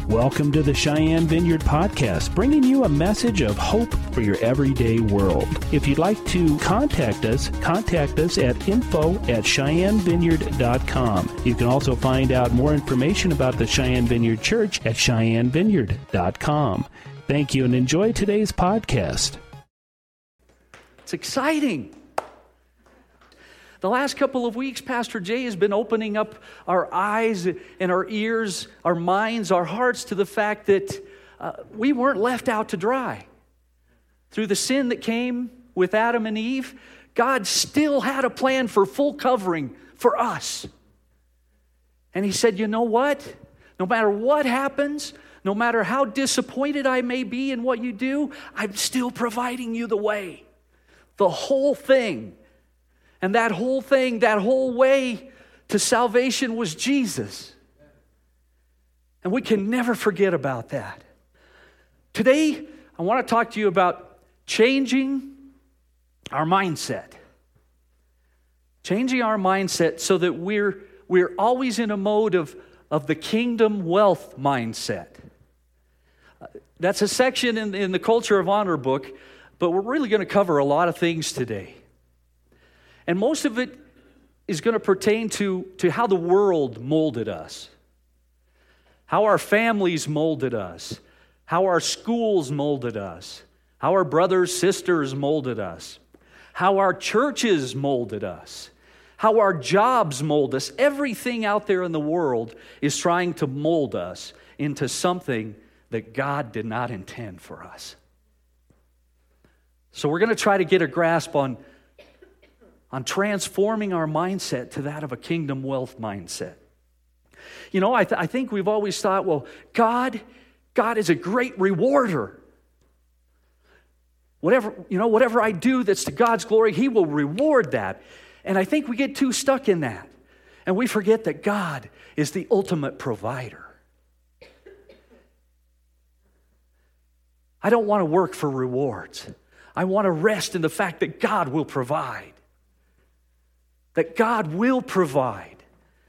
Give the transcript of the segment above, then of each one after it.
Welcome to the Cheyenne Vineyard Podcast, bringing you a message of hope for your everyday world. If you'd like to contact us at info@cheyennevineyard.com. You can also find out more information about the Cheyenne Vineyard Church at cheyennevineyard.com. Thank you and enjoy today's podcast. It's exciting. The last couple of weeks, Pastor Jay has been opening up our eyes and our ears, our minds, our hearts to the fact that we weren't left out to dry. Through the sin that came with Adam and Eve, God still had a plan for full covering for us. And He said, you know what? No matter what happens, no matter how disappointed I may be in what you do, I'm still providing you the way. The whole thing. And that whole thing, that whole way to salvation was Jesus. And we can never forget about that. Today, I want to talk to you about changing our mindset. Changing our mindset so that we're always in a mode of the kingdom wealth mindset. That's a section in the Culture of Honor book, but we're really going to cover a lot of things today. And most of it is going to pertain to how the world molded us, how our families molded us, how our schools molded us, how our brothers, sisters molded us, how our churches molded us, how our jobs mold us. Everything out there in the world is trying to mold us into something that God did not intend for us. So we're going to try to get a grasp on transforming our mindset to that of a kingdom wealth mindset. You know, I think we've always thought, well, God is a great rewarder. Whatever I do that's to God's glory, He will reward that. And I think we get too stuck in that. And we forget that God is the ultimate provider. I don't want to work for rewards. I want to rest in the fact that God will provide. That God will provide.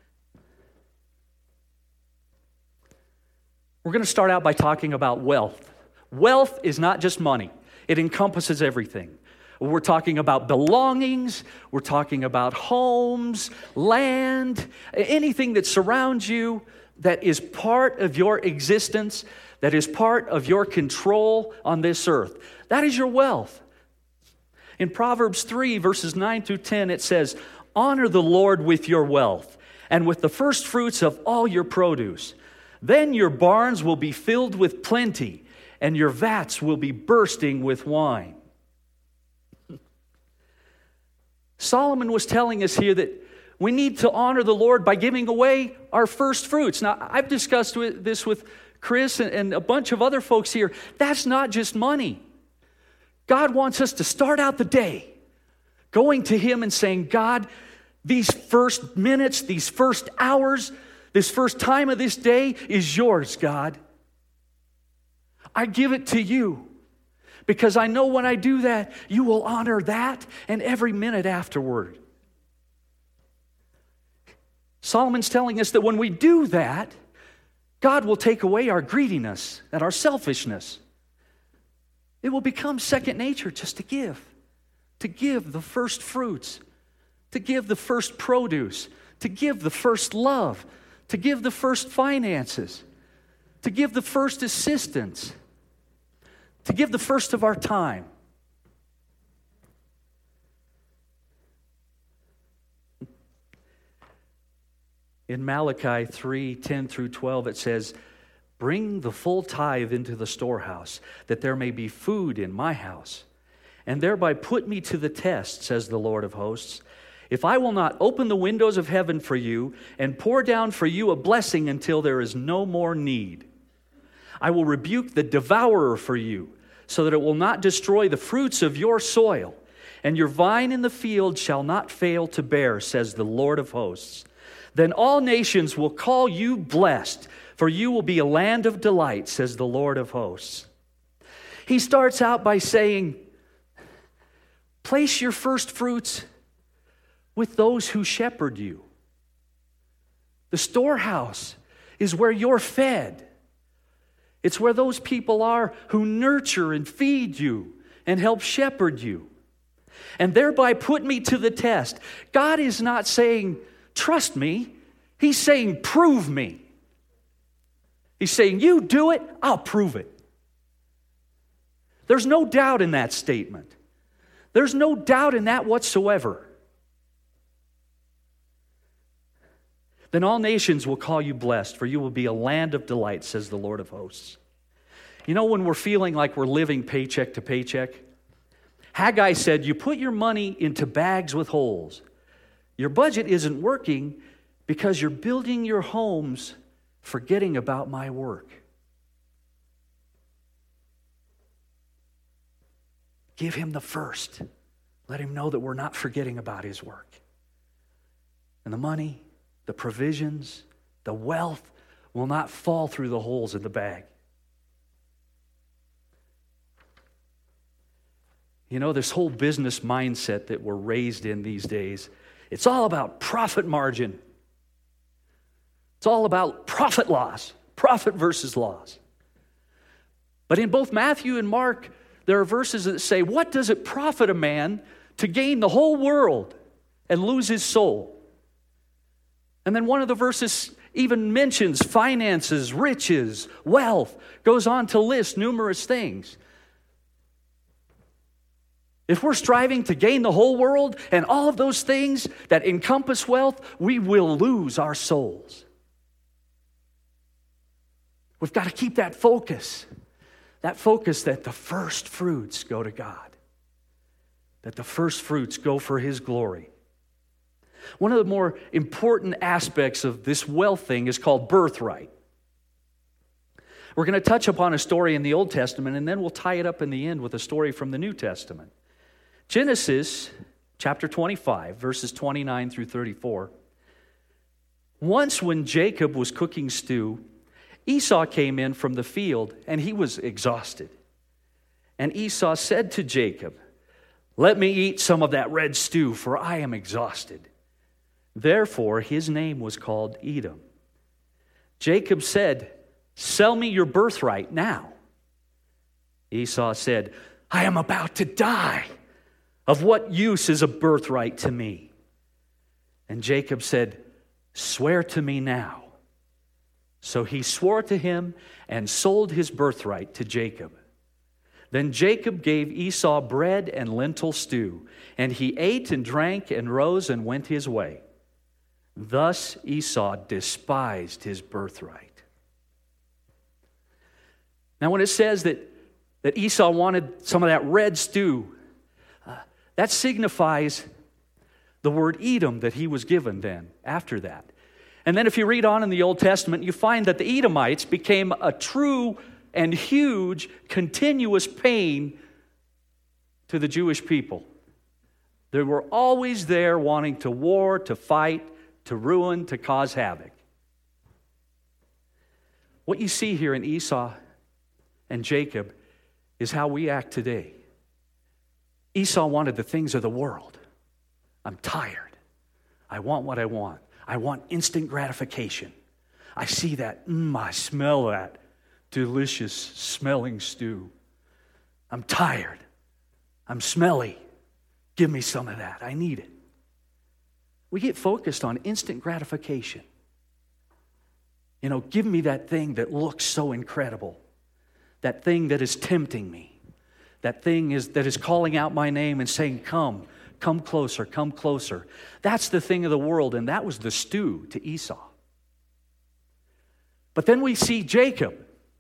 We're going to start out by talking about wealth. Wealth is not just money. It encompasses everything. We're talking about belongings. We're talking about homes, land, anything that surrounds you that is part of your existence, that is part of your control on this earth. That is your wealth. In Proverbs 3, verses 9 through 10, it says, honor the Lord with your wealth and with the first fruits of all your produce. Then your barns will be filled with plenty, and your vats will be bursting with wine. Solomon was telling us here that we need to honor the Lord by giving away our first fruits. Now, I've discussed this with Chris and a bunch of other folks here. That's not just money. God wants us to start out the day going to Him and saying, God, these first minutes, these first hours, this first time of this day is yours, God. I give it to you because I know when I do that, you will honor that and every minute afterward. Solomon's telling us that when we do that, God will take away our greediness and our selfishness. It will become second nature just to give the first fruits, to give the first produce, to give the first love, to give the first finances, to give the first assistance, to give the first of our time. In Malachi 3:10 through 12, it says, bring the full tithe into the storehouse, that there may be food in my house, and thereby put me to the test, says the Lord of hosts, if I will not open the windows of heaven for you and pour down for you a blessing until there is no more need. I will rebuke the devourer for you, so that it will not destroy the fruits of your soil, and your vine in the field shall not fail to bear, says the Lord of hosts. Then all nations will call you blessed, for you will be a land of delight, says the Lord of hosts. He starts out by saying, place your first fruits with those who shepherd you. The storehouse is where you're fed. It's where those people are who nurture and feed you and help shepherd you, and thereby put me to the test. God is not saying, trust me. He's saying, prove me. He's saying, you do it, I'll prove it. There's no doubt in that statement. There's no doubt in that whatsoever. Then all nations will call you blessed, for you will be a land of delight, says the Lord of hosts. You know, when we're feeling like we're living paycheck to paycheck, Haggai said, you put your money into bags with holes. Your budget isn't working because you're building your homes forgetting about my work. Give him the first. Let him know that we're not forgetting about his work. And the money, the provisions, the wealth will not fall through the holes in the bag. You know, this whole business mindset that we're raised in these days, it's all about profit margin. It's all about profit loss, profit versus loss. But in both Matthew and Mark, there are verses that say, what does it profit a man to gain the whole world and lose his soul? And then one of the verses even mentions finances, riches, wealth, goes on to list numerous things. If we're striving to gain the whole world and all of those things that encompass wealth, we will lose our souls. We've got to keep that focus that the first fruits go to God, that the first fruits go for his glory. One of the more important aspects of this wealth thing is called birthright. We're going to touch upon a story in the Old Testament, and then we'll tie it up in the end with a story from the New Testament. Genesis chapter 25, verses 29 through 34. Once when Jacob was cooking stew, Esau came in from the field, and he was exhausted. And Esau said to Jacob, let me eat some of that red stew, for I am exhausted. Therefore, his name was called Edom. Jacob said, sell me your birthright now. Esau said, I am about to die. Of what use is a birthright to me? And Jacob said, swear to me now. So he swore to him and sold his birthright to Jacob. Then Jacob gave Esau bread and lentil stew, and he ate and drank and rose and went his way. Thus Esau despised his birthright. Now when it says that Esau wanted some of that red stew, that signifies the word Edom that he was given then, after that. And then if you read on in the Old Testament, you find that the Edomites became a true and huge, continuous pain to the Jewish people. They were always there wanting to war, to fight, to ruin, to cause havoc. What you see here in Esau and Jacob is how we act today. Esau wanted the things of the world. I'm tired. I want what I want. I want instant gratification. I see that, I smell that delicious smelling stew. I'm tired. I'm smelly. Give me some of that. I need it. We get focused on instant gratification. You know, give me that thing that looks so incredible. That thing that is tempting me. That thing that is calling out my name and saying, come closer, come closer. That's the thing of the world, and that was the stew to Esau. But then we see Jacob.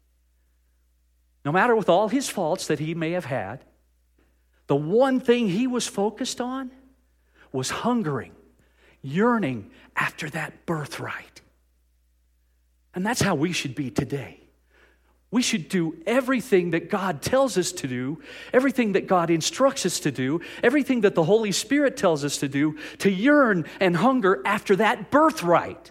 No matter with all his faults that he may have had, the one thing he was focused on was hungering, yearning after that birthright. And that's how we should be today. We should do everything that God tells us to do, everything that God instructs us to do, everything that the Holy Spirit tells us to do, to yearn and hunger after that birthright.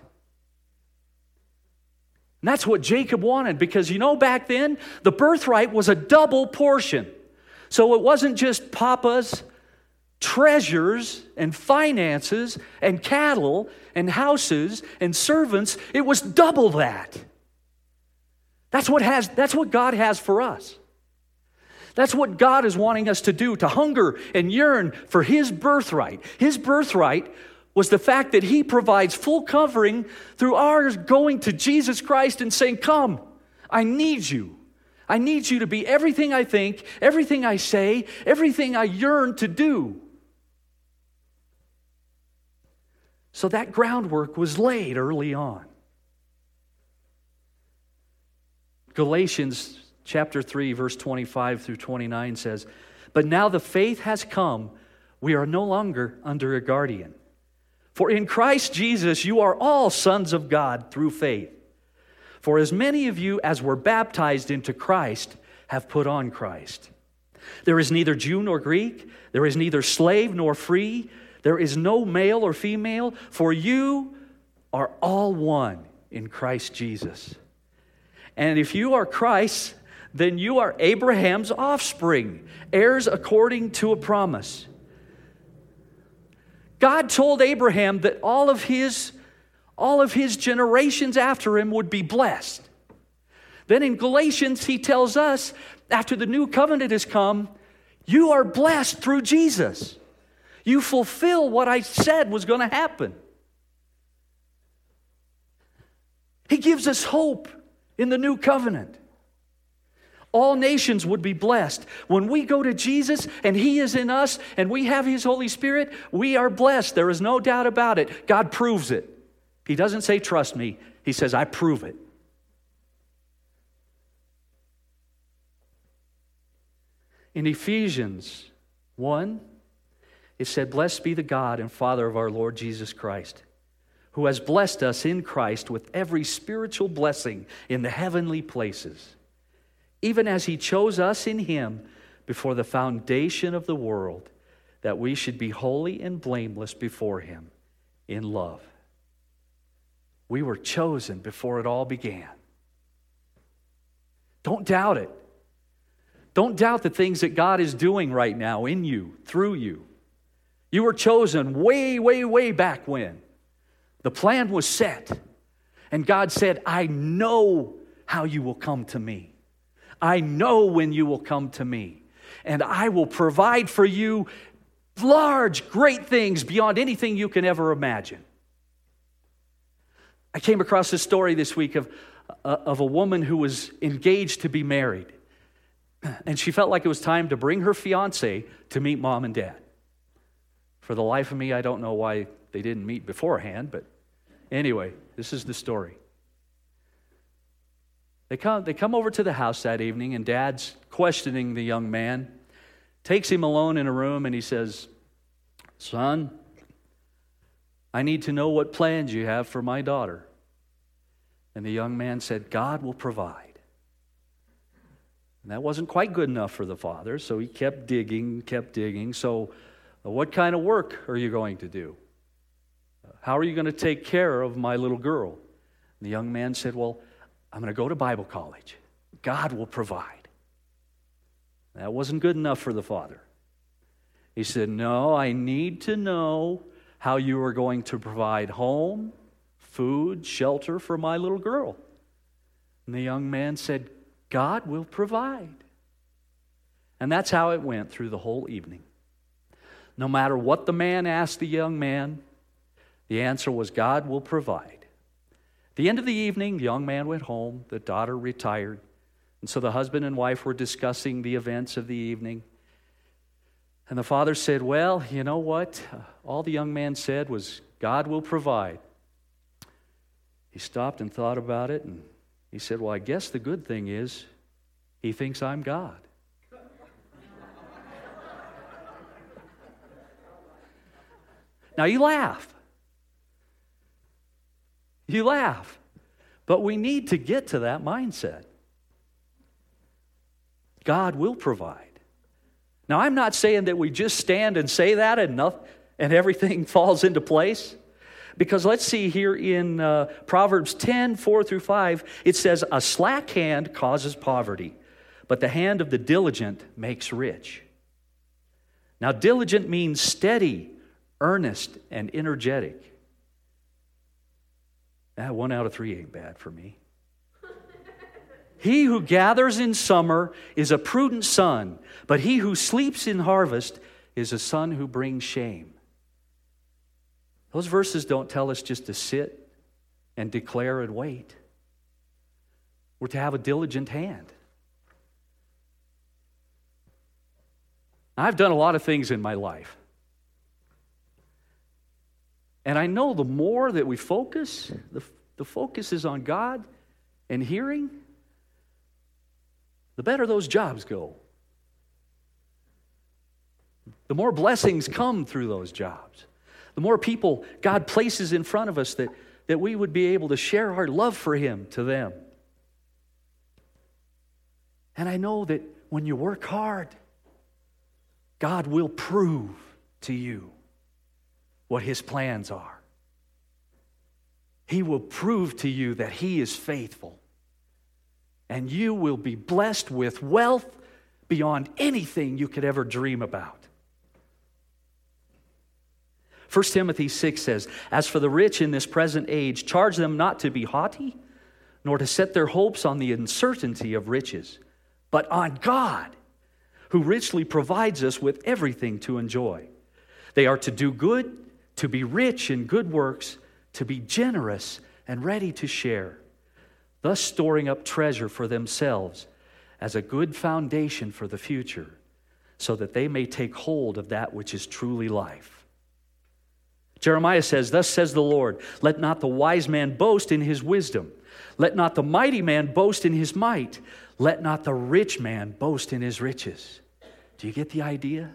And that's what Jacob wanted, because back then, the birthright was a double portion. So it wasn't just Papa's treasures and finances and cattle and houses and servants. It was double that. That's what God has for us. That's what God is wanting us to do, to hunger and yearn for His birthright. His birthright was the fact that He provides full covering through our going to Jesus Christ and saying, come, I need you. I need you to be everything I think, everything I say, everything I yearn to do. So that groundwork was laid early on. Galatians chapter 3, verse 25 through 29 says, but now the faith has come, we are no longer under a guardian. For in Christ Jesus you are all sons of God through faith. For as many of you as were baptized into Christ have put on Christ. There is neither Jew nor Greek, there is neither slave nor free, there is no male or female, for you are all one in Christ Jesus. And if you are Christ's, then you are Abraham's offspring, heirs according to a promise. God told Abraham that all of his generations after him would be blessed. Then in Galatians, he tells us, after the new covenant has come, you are blessed through Jesus. You fulfill what I said was going to happen. He gives us hope in the new covenant. All nations would be blessed. When we go to Jesus and He is in us and we have His Holy Spirit, we are blessed. There is no doubt about it. God proves it. He doesn't say, trust me. He says, I prove it. In Ephesians 1, it said, blessed be the God and Father of our Lord Jesus Christ, who has blessed us in Christ with every spiritual blessing in the heavenly places, even as He chose us in Him before the foundation of the world, that we should be holy and blameless before Him in love. We were chosen before it all began. Don't doubt it. Don't doubt the things that God is doing right now in you, through you. You were chosen way, way, way back when. The plan was set. And God said, I know how you will come to me. I know when you will come to me. And I will provide for you large, great things beyond anything you can ever imagine. I came across this story this week of a woman who was engaged to be married. And she felt like it was time to bring her fiancé to meet mom and dad. For the life of me, I don't know why they didn't meet beforehand, but anyway, this is the story. They come over to the house that evening, and Dad's questioning the young man, takes him alone in a room, and he says, son, I need to know what plans you have for my daughter. And the young man said, God will provide. And that wasn't quite good enough for the father, so he kept digging. So what kind of work are you going to do? How are you going to take care of my little girl? And the young man said, well, I'm going to go to Bible college. God will provide. That wasn't good enough for the father. He said, no, I need to know how you are going to provide home, food, shelter for my little girl. And the young man said, God will provide. And that's how it went through the whole evening. No matter what the man asked the young man, the answer was, God will provide. At the end of the evening, the young man went home, the daughter retired, and so the husband and wife were discussing the events of the evening. And the father said, well, you know what? All the young man said was, God will provide. He stopped and thought about it, and he said, well, I guess the good thing is he thinks I'm God. Now you laugh. You laugh. But we need to get to that mindset. God will provide. Now I'm not saying that we just stand and say that and everything falls into place. Because let's see here in Proverbs 10, 4 through 5, it says, a slack hand causes poverty, but the hand of the diligent makes rich. Now diligent means steady, earnest, and energetic. 1 out of 3 ain't bad for me. He who gathers in summer is a prudent son, but he who sleeps in harvest is a son who brings shame. Those verses don't tell us just to sit and declare and wait. We're to have a diligent hand. I've done a lot of things in my life. And I know the more that we focus, the focus is on God and hearing, the better those jobs go. The more blessings come through those jobs. The more people God places in front of us that we would be able to share our love for Him to them. And I know that when you work hard, God will prove to you what His plans are. He will prove to you that He is faithful. And you will be blessed with wealth beyond anything you could ever dream about. 1 Timothy 6 says, "As for the rich in this present age, charge them not to be haughty, nor to set their hopes on the uncertainty of riches, but on God, who richly provides us with everything to enjoy. They are to do good, to be rich in good works, to be generous and ready to share, thus storing up treasure for themselves as a good foundation for the future, so that they may take hold of that which is truly life." Jeremiah says, "Thus says the Lord, let not the wise man boast in his wisdom. Let not the mighty man boast in his might. Let not the rich man boast in his riches." Do you get the idea?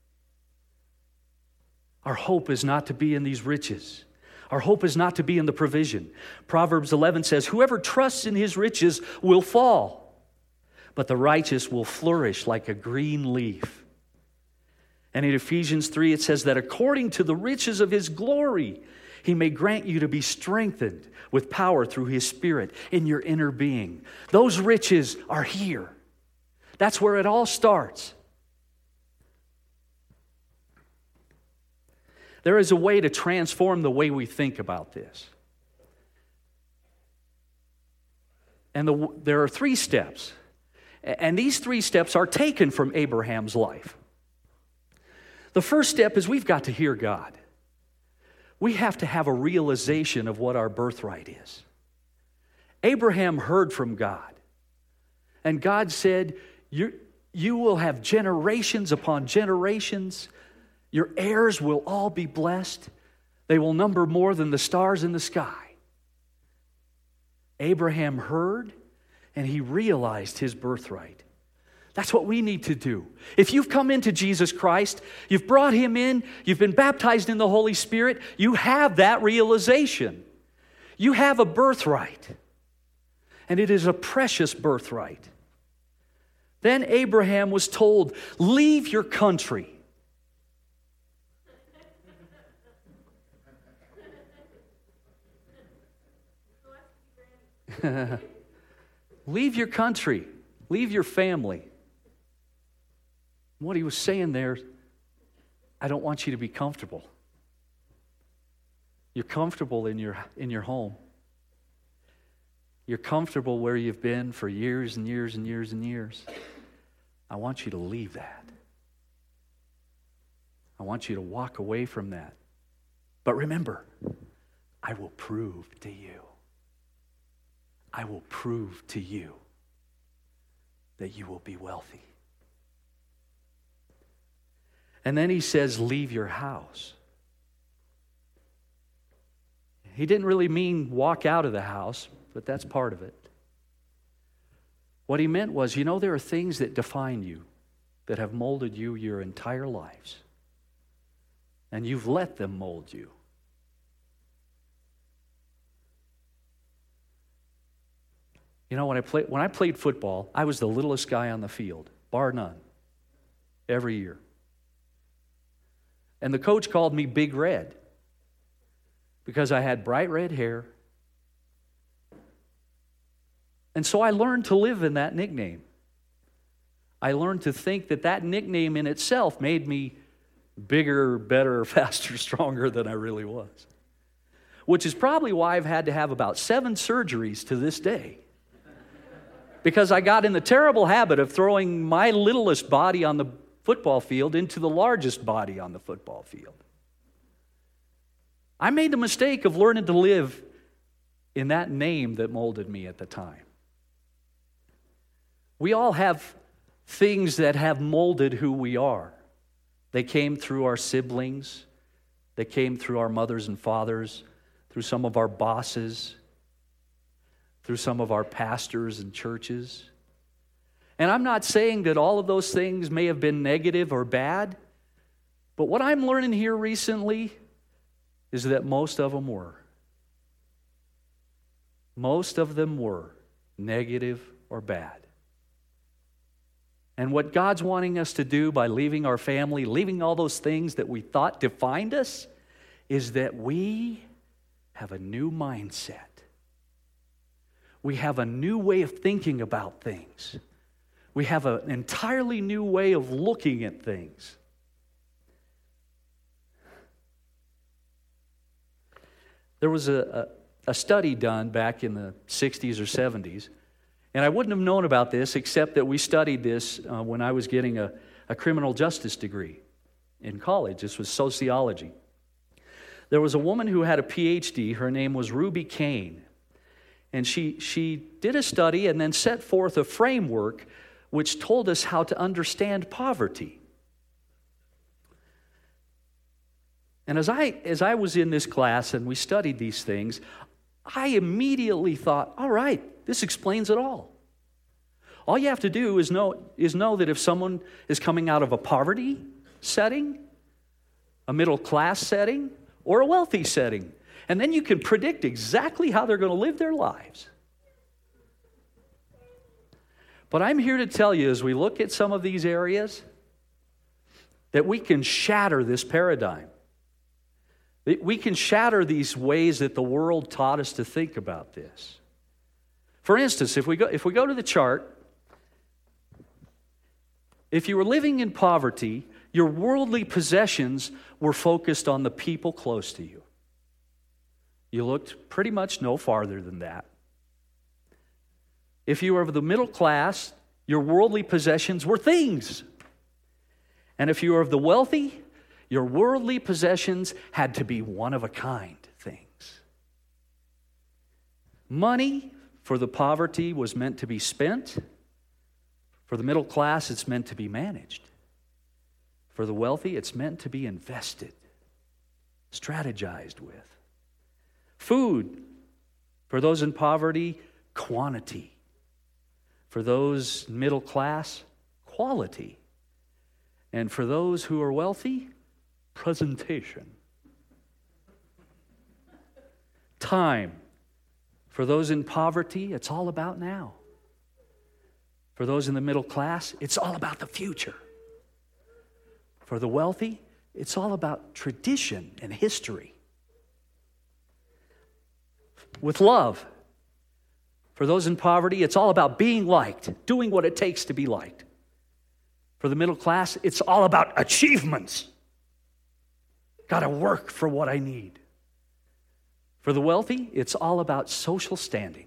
Our hope is not to be in these riches. Our hope is not to be in the provision. Proverbs 11 says, "Whoever trusts in his riches will fall, but the righteous will flourish like a green leaf." And in Ephesians 3, it says that according to the riches of His glory, He may grant you to be strengthened with power through His Spirit in your inner being. Those riches are here. That's where it all starts. There is a way to transform the way we think about this. And there are 3 steps. And these 3 steps are taken from Abraham's life. The first step is we've got to hear God. We have to have a realization of what our birthright is. Abraham heard from God. And God said, you will have generations upon generations. Your heirs will all be blessed. They will number more than the stars in the sky. Abraham heard, and he realized his birthright. That's what we need to do. If you've come into Jesus Christ, you've brought Him in, you've been baptized in the Holy Spirit, you have that realization. You have a birthright. And it is a precious birthright. Then Abraham was told, leave your country. Leave your country. Leave your family. What he was saying there, I don't want you to be comfortable. You're comfortable in your home. You're comfortable where you've been for years and years and years and years. I want you to leave that. I want you to walk away from that. But remember, I will prove to you. I will prove to you that you will be wealthy. And then he says, leave your house. He didn't really mean walk out of the house, but that's part of it. What he meant was, there are things that define you, that have molded you your entire lives. And you've let them mold you. When I played football, I was the littlest guy on the field, bar none, every year. And the coach called me Big Red because I had bright red hair. And so I learned to live in that nickname. I learned to think that nickname in itself made me bigger, better, faster, stronger than I really was. Which is probably why I've had to have about 7 surgeries to this day. because I got in the terrible habit of throwing my littlest body on the football field into the largest body on the football field. I made the mistake of learning to live in that name that molded me at the time. We all have things that have molded who we are. They came through our siblings. They came through our mothers and fathers, through some of our bosses, through some of our pastors and churches. And I'm not saying that all of those things may have been negative or bad, but what I'm learning here recently is that most of them were. Most of them were negative or bad. And what God's wanting us to do by leaving our family, leaving all those things that we thought defined us, is that we have a new mindset. We have a new way of thinking about things. We have an entirely new way of looking at things. There was a study done back in the 60s or 70s, and I wouldn't have known about this except that we studied this when I was getting a criminal justice degree in college. This was sociology. There was a woman who had a PhD. Her name was Ruby Kane. And she did a study and then set forth a framework which told us how to understand poverty. And as I was in this class and we studied these things, I immediately thought, all right, this explains it all. All you have to do is know that if someone is coming out of a poverty setting, a middle class setting, or a wealthy setting, and then you can predict exactly how they're going to live their lives. But I'm here to tell you, as we look at some of these areas, that we can shatter this paradigm. We can shatter these ways that the world taught us to think about this. For instance, if we go to the chart, if you were living in poverty, your worldly possessions were focused on the people close to you. You looked pretty much no farther than that. If you were of the middle class, your worldly possessions were things. And if you were of the wealthy, your worldly possessions had to be one-of-a-kind things. Money for the poverty was meant to be spent. For the middle class, it's meant to be managed. For the wealthy, it's meant to be invested, strategized with. Food, for those in poverty, quantity. For those middle class, quality. And for those who are wealthy, presentation. Time. For those in poverty, it's all about now. For those in the middle class, it's all about the future. For the wealthy, it's all about tradition and history. With love, for those in poverty, it's all about being liked, doing what it takes to be liked. For the middle class, it's all about achievements. Got to work for what I need. For the wealthy, it's all about social standing.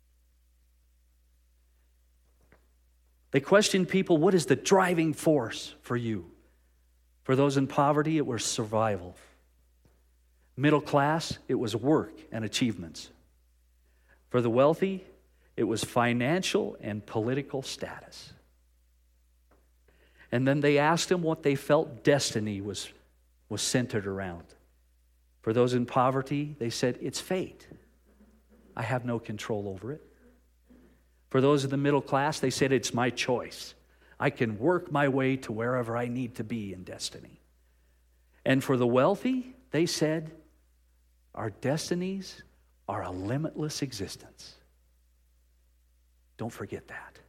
They questioned people, what is the driving force for you? For those in poverty, it was survival. Middle class, it was work and achievements. For the wealthy, it was financial and political status. And then they asked him what they felt destiny was centered around. For those in poverty, they said, it's fate. I have no control over it. For those in the middle class, they said, it's my choice. I can work my way to wherever I need to be in destiny. And for the wealthy, they said, our destinies are a limitless existence. Don't forget that.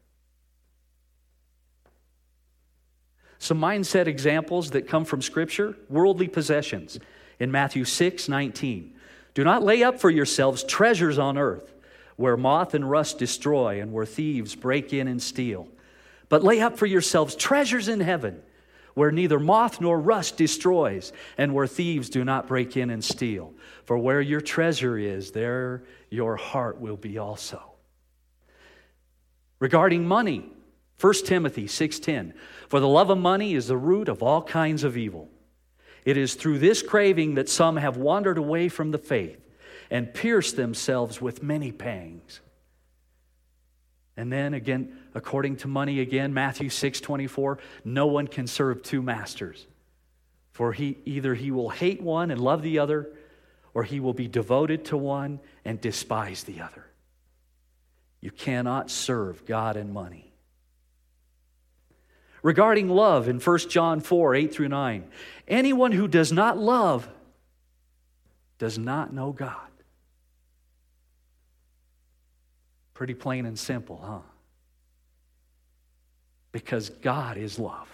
Some mindset examples that come from Scripture, worldly possessions. In Matthew 6:19, do not lay up for yourselves treasures on earth, where moth and rust destroy and where thieves break in and steal. But lay up for yourselves treasures in heaven, where neither moth nor rust destroys, and where thieves do not break in and steal. For where your treasure is, there your heart will be also. Regarding money, 1 Timothy 6:10, for the love of money is the root of all kinds of evil. It is through this craving that some have wandered away from the faith and pierced themselves with many pangs. And then again, according to money again, Matthew 6:24, no one can serve two masters. For either he will hate one and love the other, or he will be devoted to one and despise the other. You cannot serve God and money. Regarding love in 1 John 4:8-9, anyone who does not love does not know God. Pretty plain and simple, huh? Because God is love.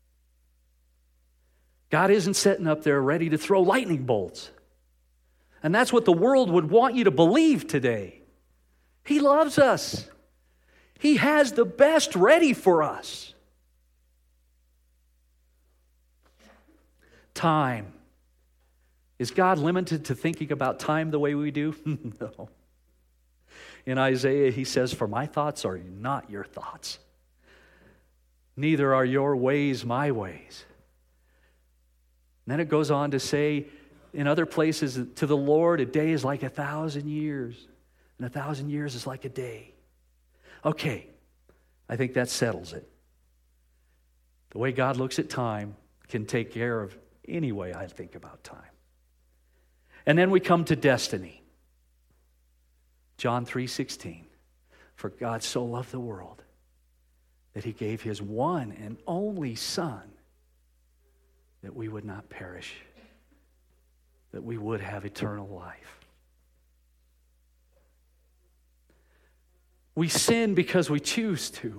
God isn't sitting up there ready to throw lightning bolts. And that's what the world would want you to believe today. He loves us. He has the best ready for us. Time. Is God limited to thinking about time the way we do? No. In Isaiah, he says, for my thoughts are not your thoughts. Neither are your ways my ways. And then it goes on to say in other places, to the Lord, a day is like 1,000 years, and 1,000 years is like a day. Okay, I think that settles it. The way God looks at time can take care of any way I think about time. And then we come to destiny. John 3:16, for God so loved the world that he gave his one and only Son that we would not perish, that we would have eternal life. We sin because we choose to.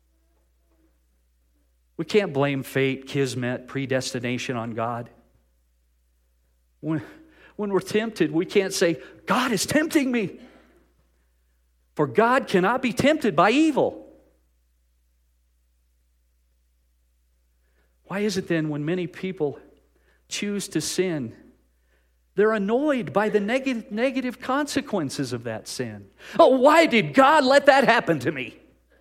We can't blame fate, kismet, predestination on God. When we're tempted, we can't say, God is tempting me. For God cannot be tempted by evil. Why is it then when many people choose to sin, they're annoyed by the negative consequences of that sin? Oh, why did God let that happen to me?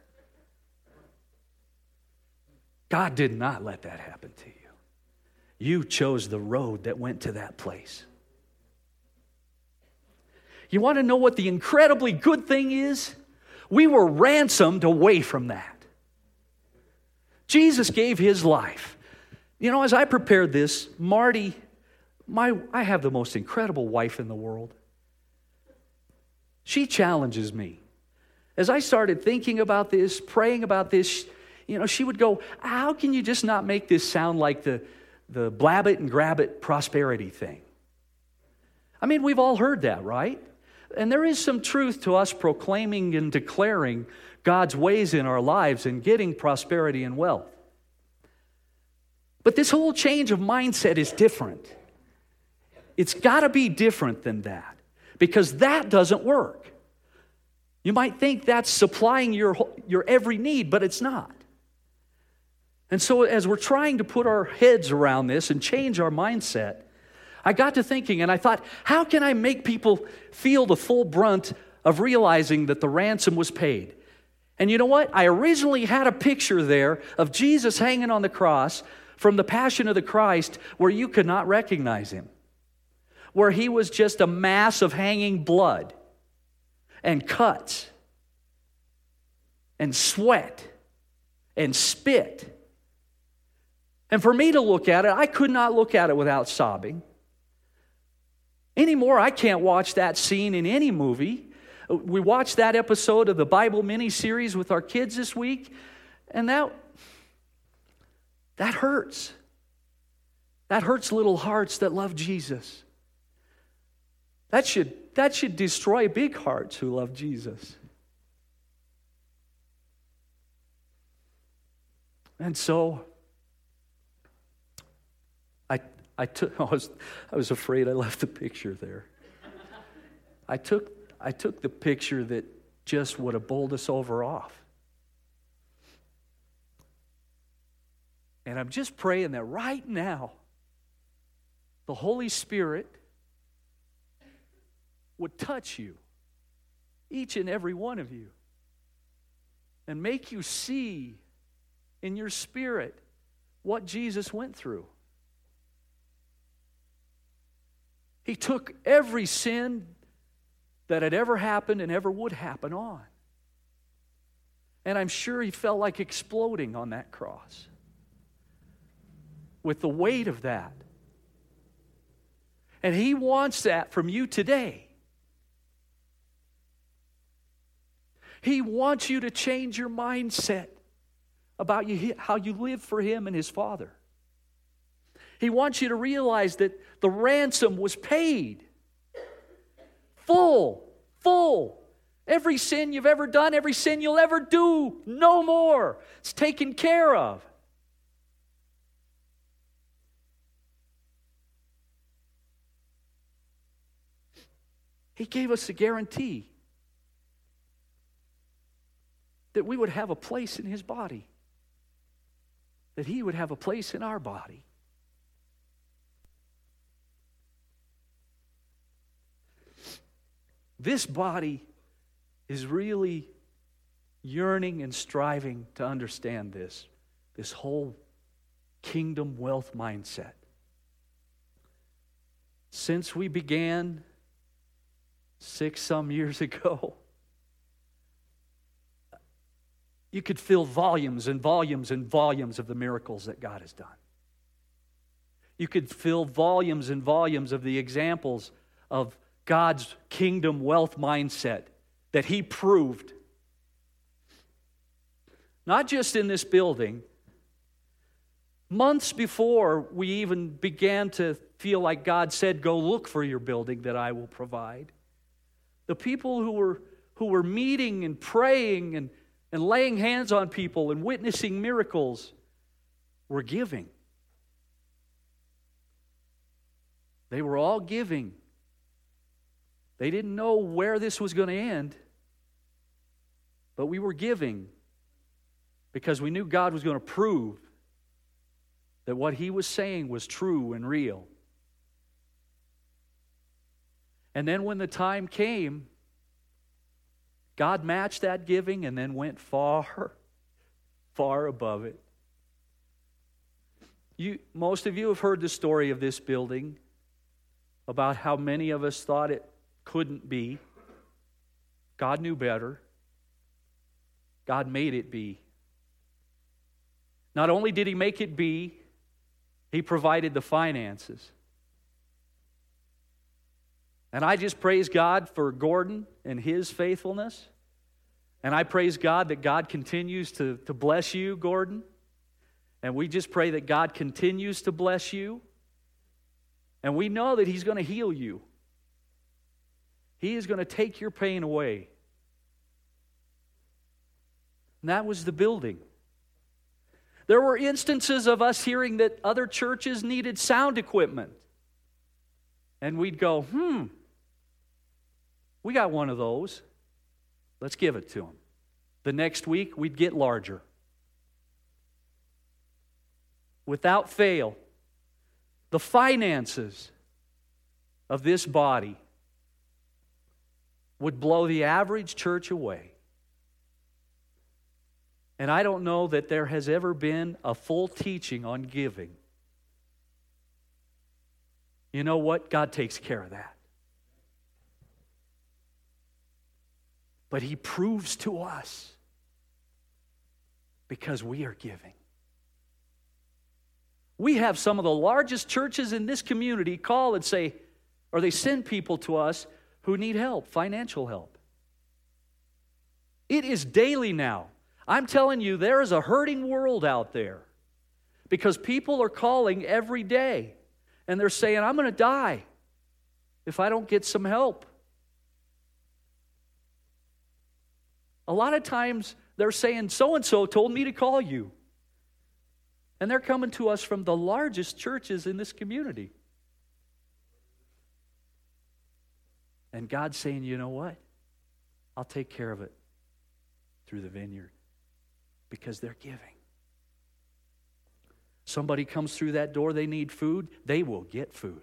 God did not let that happen to you. You chose the road that went to that place. You want to know what the incredibly good thing is? We were ransomed away from that. Jesus gave his life. You know, as I prepared this, Marty, I have the most incredible wife in the world. She challenges me. As I started thinking about this, praying about this, you know, she would go, how can you just not make this sound like the blab it and grab it prosperity thing? I mean, we've all heard that, right? And there is some truth to us proclaiming and declaring God's ways in our lives and getting prosperity and wealth. But this whole change of mindset is different. It's got to be different than that, because that doesn't work. You might think that's supplying your every need, but it's not. And so as we're trying to put our heads around this and change our mindset, I got to thinking, and I thought, how can I make people feel the full brunt of realizing that the ransom was paid? And you know what? I originally had a picture there of Jesus hanging on the cross from the Passion of the Christ, where you could not recognize him, where he was just a mass of hanging blood and cuts and sweat and spit. And for me to look at it, I could not look at it without sobbing. Anymore, I can't watch that scene in any movie. We watched that episode of the Bible mini-series with our kids this week, and that hurts. That hurts little hearts that love Jesus. That should destroy big hearts who love Jesus. And so I was afraid I left the picture there. I took the picture that just would have bowled us over off. And I'm just praying that right now, the Holy Spirit would touch you, each and every one of you. and make you see in your spirit what Jesus went through. He took every sin that had ever happened and ever would happen on. And I'm sure he felt like exploding on that cross with the weight of that. And he wants that from you today. He wants you to change your mindset about how you live for him and his Father. He wants you to realize that the ransom was paid. Full. Every sin you've ever done, every sin you'll ever do, no more. It's taken care of. He gave us a guarantee that we would have a place in his body, that he would have a place in our body. This body is really yearning and striving to understand this whole kingdom wealth mindset. Since we began 6-some years ago, you could fill volumes and volumes and volumes of the miracles that God has done. You could fill volumes and volumes of the examples of God's kingdom wealth mindset that he proved. Not just in this building. Months before we even began to feel like God said, go look for your building that I will provide. The people who were meeting and praying and laying hands on people and witnessing miracles were giving. They were all giving. They didn't know where this was going to end, but we were giving because we knew God was going to prove that what he was saying was true and real. And then when the time came, God matched that giving and then went far, far above it. Most of you have heard the story of this building, about how many of us thought it couldn't be. God knew better. God made it be. Not only did he make it be, he provided the finances. And I just praise God for Gordon and his faithfulness. And I praise God that God continues to bless you, Gordon. And we just pray that God continues to bless you. And we know that he's going to heal you. He is going to take your pain away. And that was the building. There were instances of us hearing that other churches needed sound equipment. And we'd go, we got one of those. Let's give it to them. The next week, we'd get larger. Without fail, the finances of this body would blow the average church away. And I don't know that there has ever been a full teaching on giving. You know what? God takes care of that. But he proves to us because we are giving. We have some of the largest churches in this community call and say, or they send people to us who need help, financial help. It is daily now. I'm telling you, there is a hurting world out there because people are calling every day and they're saying, I'm going to die if I don't get some help. A lot of times they're saying, so-and-so told me to call you. And they're coming to us from the largest churches in this community. And God's saying, you know what? I'll take care of it through the vineyard because they're giving. Somebody comes through that door, they need food, they will get food.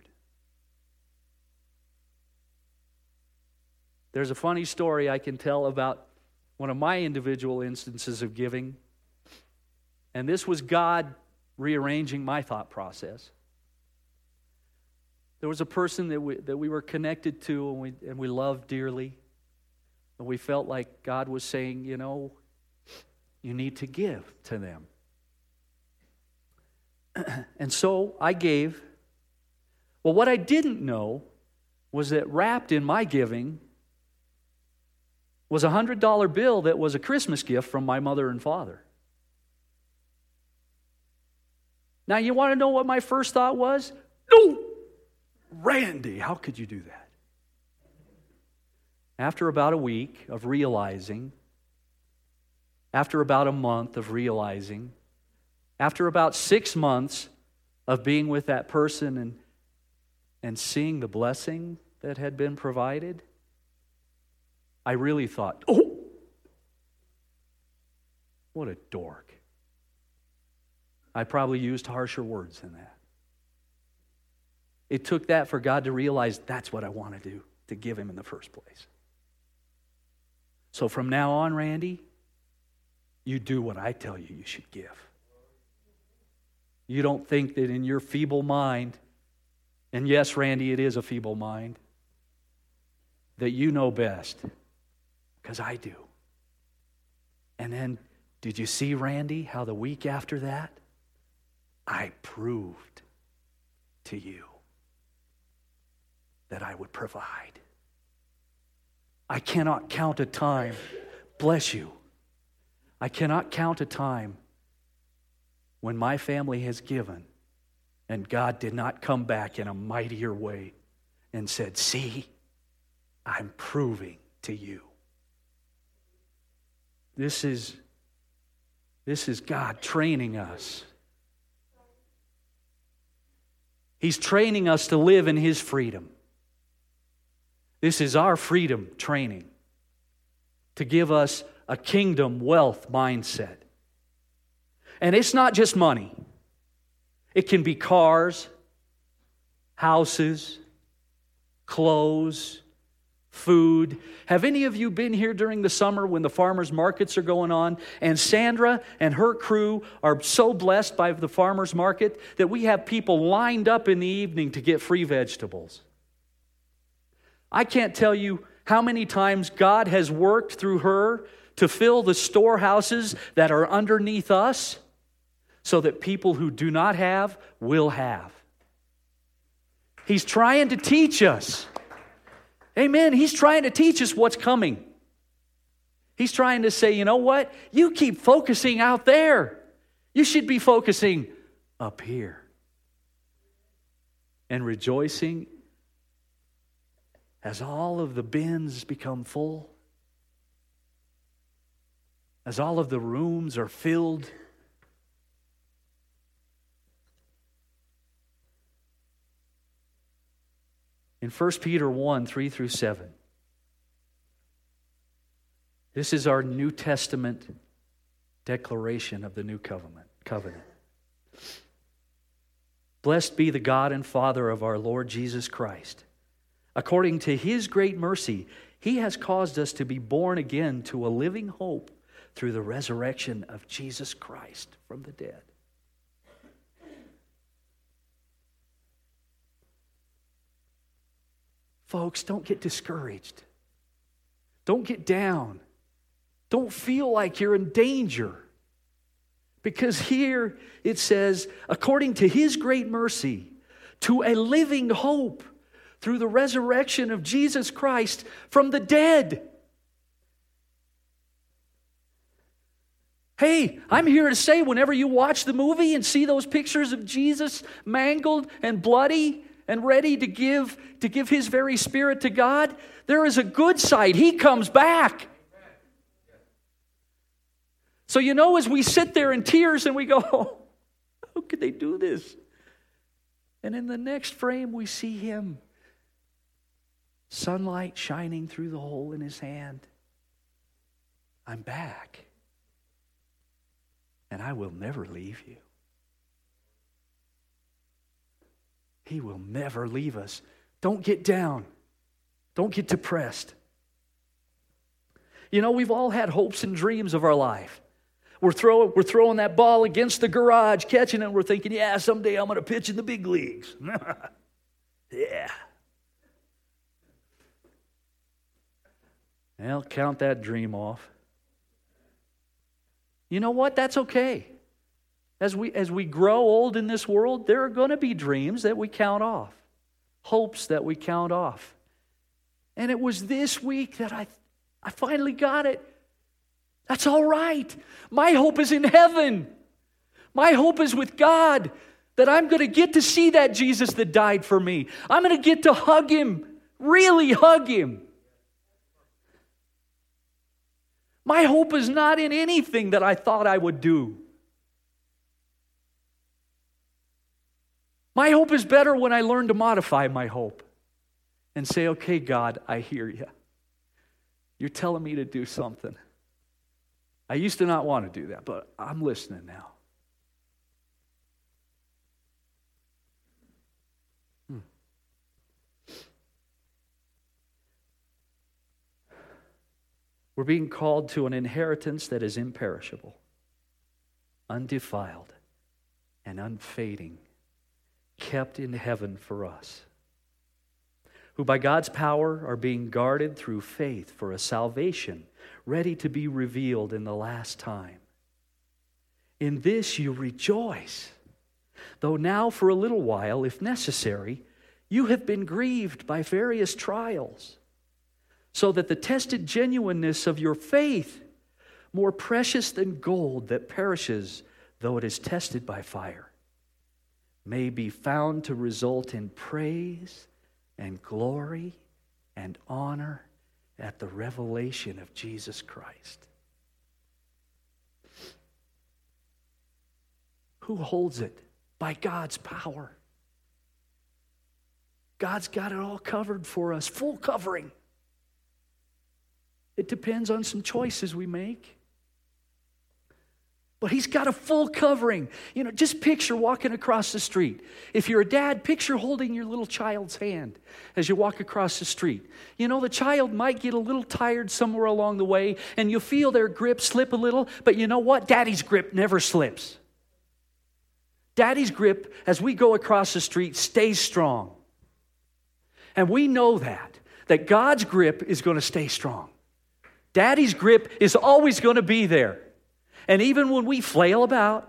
There's a funny story I can tell about one of my individual instances of giving, and this was God rearranging my thought process. There was a person that we were connected to and we loved dearly, and we felt like God was saying, you know, you need to give to them. And so I gave. Well, what I didn't know was that wrapped in my giving was a $100 bill that was a Christmas gift from my mother and father. Now, you want to know what my first thought was? No! Randy, how could you do that? After about a week of realizing, after about a month of realizing, after about 6 months of being with that person and seeing the blessing that had been provided, I really thought, oh, what a dork. I probably used harsher words than that. It took that for God to realize that's what I want to do, to give Him in the first place. So from now on, Randy, you do what I tell you should give. You don't think that in your feeble mind, and yes, Randy, it is a feeble mind, that you know best, because I do. And then, did you see, Randy, how the week after that, I proved to you that I would provide. I cannot count a time, bless you, I cannot count a time when my family has given and God did not come back in a mightier way and said, see, I'm proving to you. This is God training us. He's training us to live in His freedom. This is our freedom training to give us a kingdom wealth mindset. And it's not just money. It can be cars, houses, clothes, food. Have any of you been here during the summer when the farmers markets are going on? And Sandra and her crew are so blessed by the farmers market that we have people lined up in the evening to get free vegetables. I can't tell you how many times God has worked through her to fill the storehouses that are underneath us so that people who do not have will have. He's trying to teach us. Amen. He's trying to teach us what's coming. He's trying to say, you know what? You keep focusing out there. You should be focusing up here. And rejoicing as all of the bins become full. As all of the rooms are filled. In 1 Peter 1, 3 through 7. This is our New Testament declaration of the new covenant. Blessed be the God and Father of our Lord Jesus Christ. According to His great mercy, He has caused us to be born again to a living hope through the resurrection of Jesus Christ from the dead. Folks, don't get discouraged. Don't get down. Don't feel like you're in danger. Because here it says, according to His great mercy, to a living hope through the resurrection of Jesus Christ from the dead. Hey, I'm here to say, whenever you watch the movie and see those pictures of Jesus mangled and bloody and ready to give His very Spirit to God, there is a good side. He comes back. So as we sit there in tears and we go, oh, how could they do this? And in the next frame we see Him. Sunlight shining through the hole in His hand. I'm back. And I will never leave you. He will never leave us. Don't get down. Don't get depressed. You know, we've all had hopes and dreams of our life. We're throwing that ball against the garage, catching it, and we're thinking, yeah, someday I'm going to pitch in the big leagues. Yeah. Well, count that dream off. You know what? That's okay. As we grow old in this world, there are going to be dreams that we count off, hopes that we count off. And it was this week that I finally got it. That's all right. My hope is in heaven. My hope is with God, that I'm going to get to see that Jesus that died for me. I'm going to get to hug Him, really hug Him. My hope is not in anything that I thought I would do. My hope is better when I learn to modify my hope and say, okay, God, I hear you. You're telling me to do something. I used to not want to do that, but I'm listening now. We're being called to an inheritance that is imperishable, undefiled, and unfading, kept in heaven for us, who by God's power are being guarded through faith for a salvation ready to be revealed in the last time. In this you rejoice, though now for a little while, if necessary, you have been grieved by various trials, so that the tested genuineness of your faith, more precious than gold that perishes though it is tested by fire, may be found to result in praise and glory and honor at the revelation of Jesus Christ. Who holds it? By God's power. God's got it all covered for us, full covering. It depends on some choices we make. But He's got a full covering. You know, just picture walking across the street. If you're a dad, picture holding your little child's hand as you walk across the street. You know, the child might get a little tired somewhere along the way, and you'll feel their grip slip a little, but you know what? Daddy's grip never slips. Daddy's grip, as we go across the street, stays strong. And we know that God's grip is going to stay strong. Daddy's grip is always going to be there. And even when we flail about,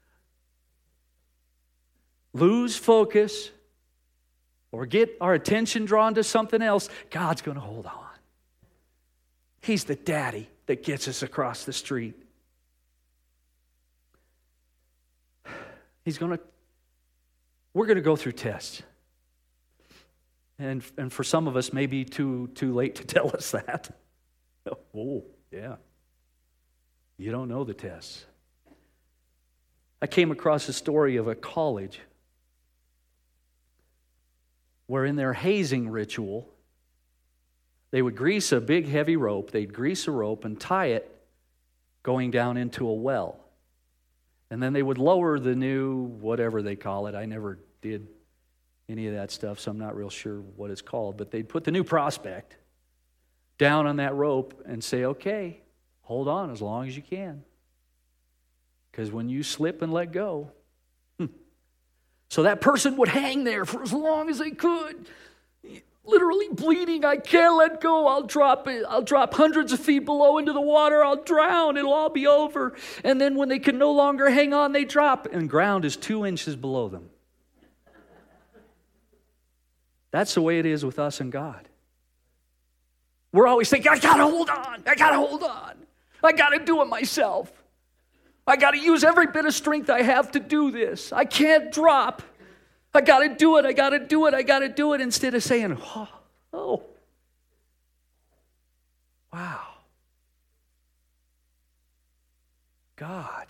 lose focus, or get our attention drawn to something else, God's going to hold on. He's the daddy that gets us across the street. We're going to go through tests. And for some of us, maybe too late to tell us that. Oh, yeah. You don't know the tests. I came across a story of a college where in their hazing ritual, they would grease a big heavy rope. They'd grease a rope and tie it going down into a well. And then they would lower the new, whatever they call it. I never did any of that stuff, so I'm not real sure what it's called. But they'd put the new prospect down on that rope and say, okay, hold on as long as you can. Because when you slip and let go. So that person would hang there for as long as they could. Literally bleeding. I can't let go. I'll drop it. I'll drop hundreds of feet below into the water. I'll drown. It'll all be over. And then when they can no longer hang on, they drop. And ground is 2 inches below them. That's the way it is with us and God. We're always thinking, I got to hold on. I got to hold on. I got to do it myself. I got to use every bit of strength I have to do this. I can't drop. I got to do it. I got to do it. I got to do it. Instead of saying, oh, wow. God,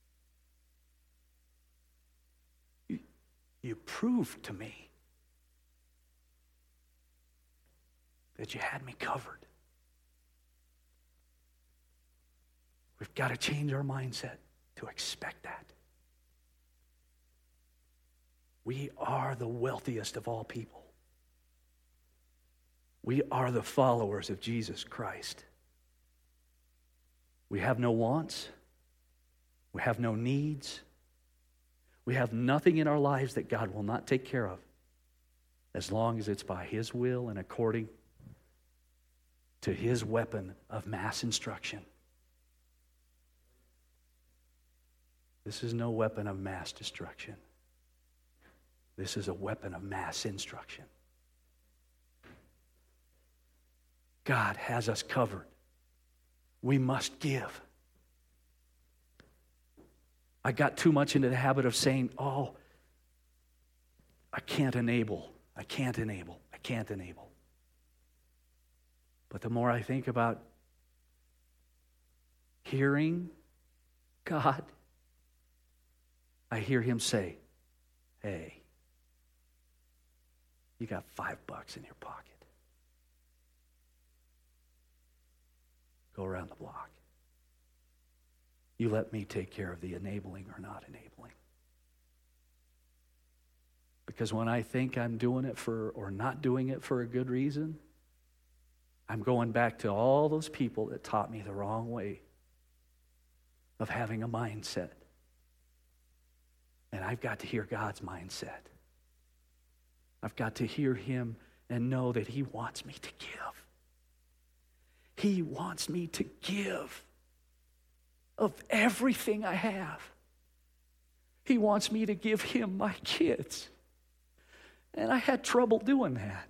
you proved to me that you had me covered. We've got to change our mindset to expect that. We are the wealthiest of all people. We are the followers of Jesus Christ. We have no wants. We have no needs. We have nothing in our lives that God will not take care of as long as it's by His will and according to His weapon of mass instruction. This is no weapon of mass destruction. This is a weapon of mass instruction. God has us covered. We must give. I got too much into the habit of saying, oh, I can't enable. I can't enable. I can't enable. But the more I think about hearing God, I hear Him say, hey, you got $5 in your pocket. Go around the block. You let me take care of the enabling or not enabling. Because when I think I'm doing it for or not doing it for a good reason, I'm going back to all those people that taught me the wrong way of having a mindset. And I've got to hear God's mindset. I've got to hear Him and know that He wants me to give. He wants me to give of everything I have. He wants me to give Him my kids. And I had trouble doing that.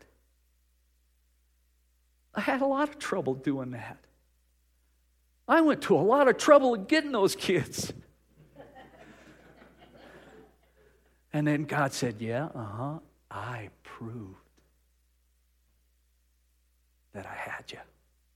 I had a lot of trouble doing that. I went to a lot of trouble in getting those kids. And then God said, yeah, I proved that I had you.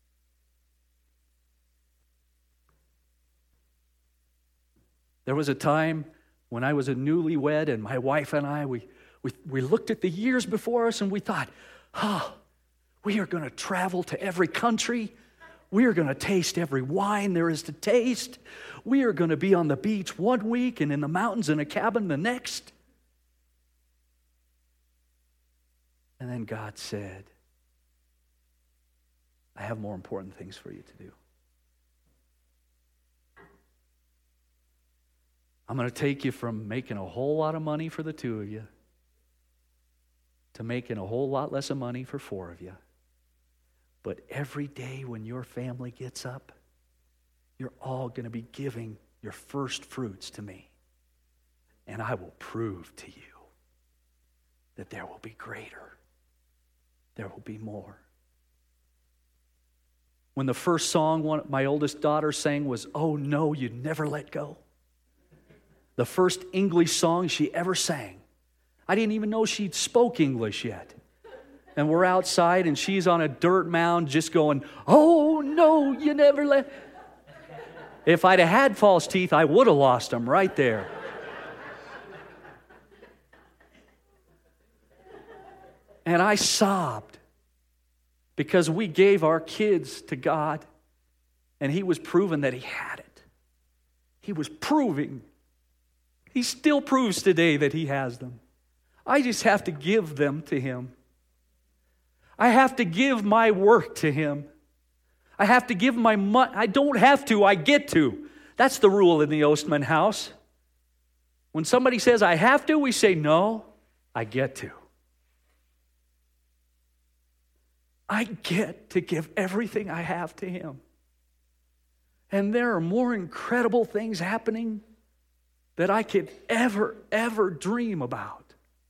There was a time when I was a newlywed and my wife and I, we looked at the years before us and we thought, we are going to travel to every country. We are going to taste every wine there is to taste. We are going to be on the beach one week and in the mountains in a cabin the next. And then God said, I have more important things for you to do. I'm going to take you from making a whole lot of money for the two of you to making a whole lot less of money for four of you. But every day when your family gets up, you're all going to be giving your first fruits to me. And I will prove to you that there will be greater. There will be more. When the first song my oldest daughter sang was, Oh No, You Never Let Go. The first English song she ever sang. I didn't even know she spoke English yet. And we're outside and she's on a dirt mound just going, Oh no, you never let. If I'd have had false teeth, I would have lost them right there. And I sobbed because we gave our kids to God and He was proving that He had it. He was proving. He still proves today that He has them. I just have to give them to Him. I have to give my work to Him. I have to give my money. I don't have to, I get to. That's the rule in the Ostman house. When somebody says, I have to, we say, no, I get to. I get to give everything I have to Him. And there are more incredible things happening that I could ever dream about.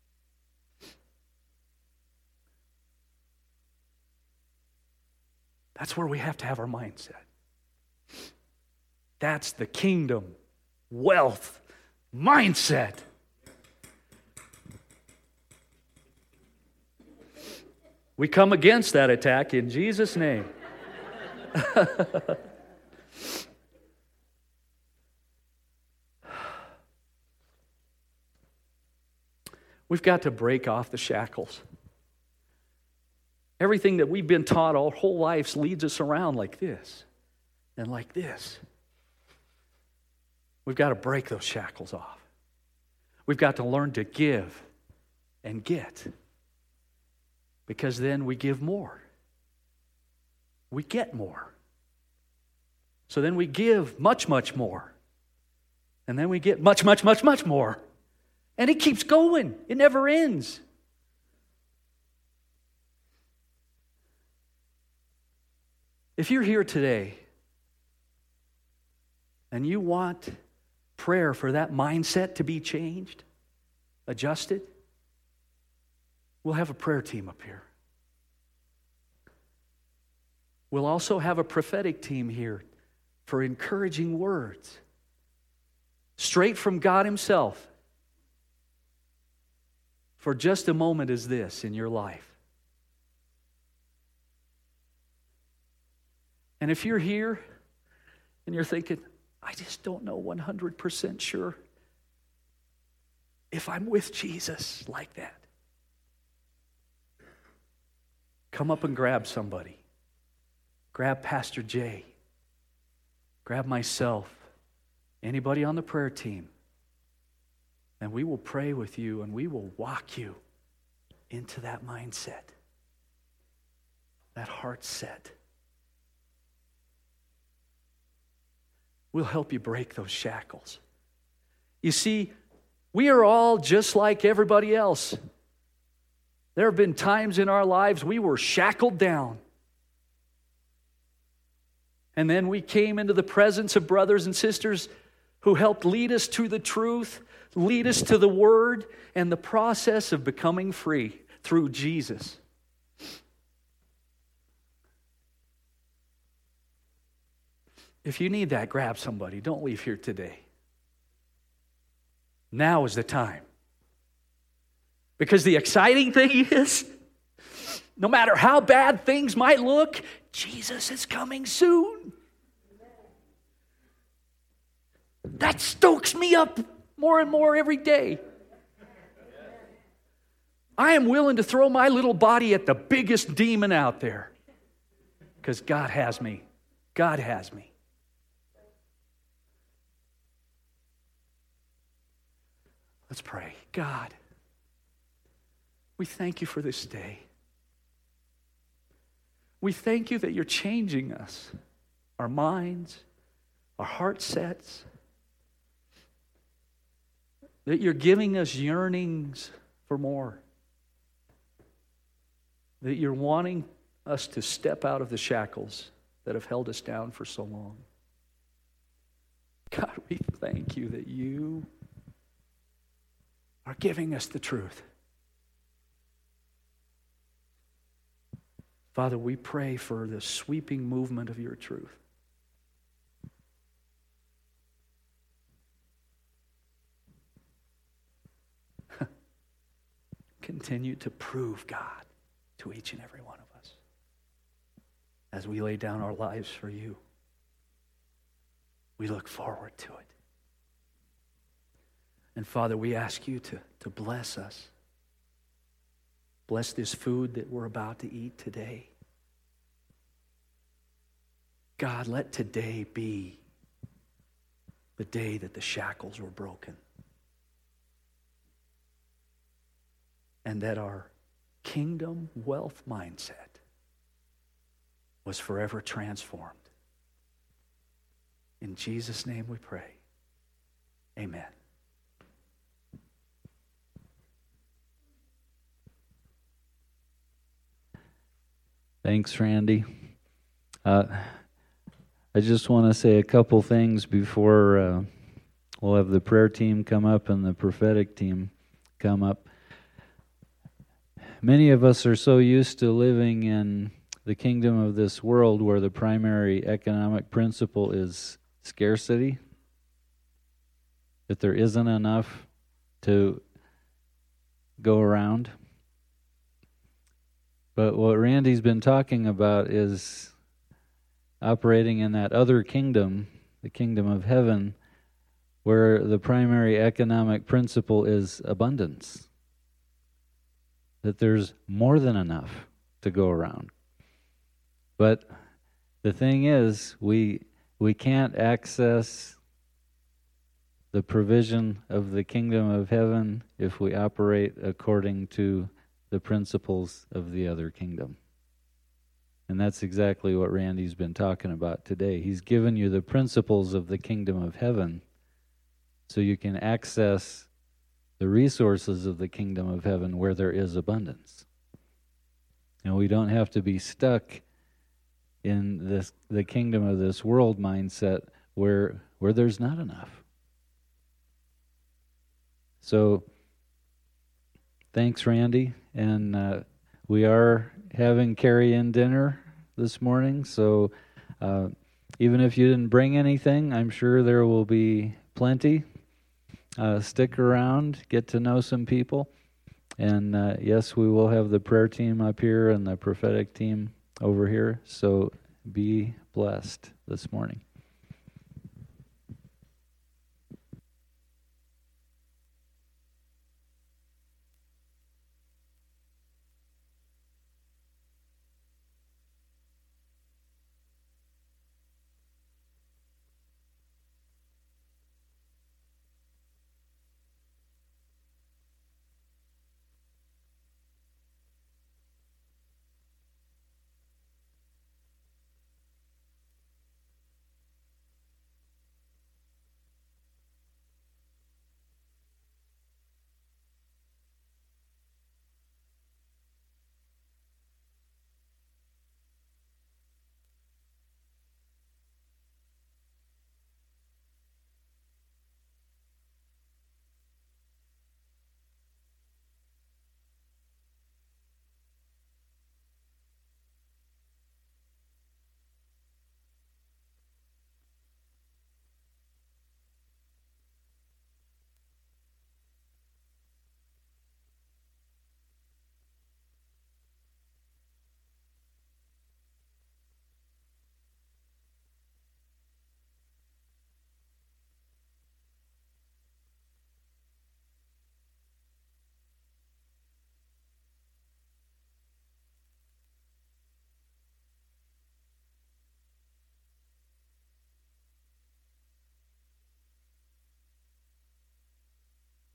That's where we have to have our mindset. That's the kingdom, wealth, mindset. We come against that attack in Jesus' name. We've got to break off the shackles. Everything that we've been taught our whole lives leads us around like this and like this. We've got to break those shackles off. We've got to learn to give and get, because then we give more. We get more. So then we give much, much more. And then we get much, much, much, much more. And it keeps going. It never ends. If you're here today and you want prayer for that mindset to be changed, adjusted, we'll have a prayer team up here. We'll also have a prophetic team here for encouraging words, straight from God Himself, for just a moment as this in your life. And if you're here and you're thinking, I just don't know 100% sure if I'm with Jesus like that, come up and grab somebody. Grab Pastor Jay. Grab myself. Anybody on the prayer team. And we will pray with you and we will walk you into that mindset, that heart set. We'll help you break those shackles. You see, we are all just like everybody else. There have been times in our lives we were shackled down. And then we came into the presence of brothers and sisters who helped lead us to the truth, lead us to the Word, and the process of becoming free through Jesus. If you need that, grab somebody. Don't leave here today. Now is the time. Because the exciting thing is, no matter how bad things might look, Jesus is coming soon. That stokes me up more and more every day. I am willing to throw my little body at the biggest demon out there. Because God has me. God has me. Let's pray. God, we thank you for this day. We thank you that you're changing us, our minds, our heart sets, that you're giving us yearnings for more, that you're wanting us to step out of the shackles that have held us down for so long. God, we thank you that you are giving us the truth. Father, we pray for the sweeping movement of your truth. Continue to prove, God, to each and every one of us as we lay down our lives for you. We look forward to it. And Father, we ask you to bless us. Bless this food that we're about to eat today. God, let today be the day that the shackles were broken. And that our kingdom wealth mindset was forever transformed. In Jesus' name we pray. Amen. Thanks, Randy. I just want to say a couple things before we'll have the prayer team come up and the prophetic team come up. Many of us are so used to living in the kingdom of this world where the primary economic principle is scarcity, that there isn't enough to go around. But what Randy's been talking about is operating in that other kingdom, the kingdom of heaven, where the primary economic principle is abundance. That there's more than enough to go around. But the thing is, we can't access the provision of the kingdom of heaven if we operate according to the principles of the other kingdom. And that's exactly what Randy's been talking about today. He's given you the principles of the kingdom of heaven so you can access the resources of the kingdom of heaven where there is abundance. And we don't have to be stuck in the kingdom of this world mindset where there's not enough. So, thanks, Randy. And we are having carry-in dinner this morning. So, even if you didn't bring anything, I'm sure there will be plenty. Stick around, get to know some people. And yes, we will have the prayer team up here and the prophetic team over here. So be blessed this morning.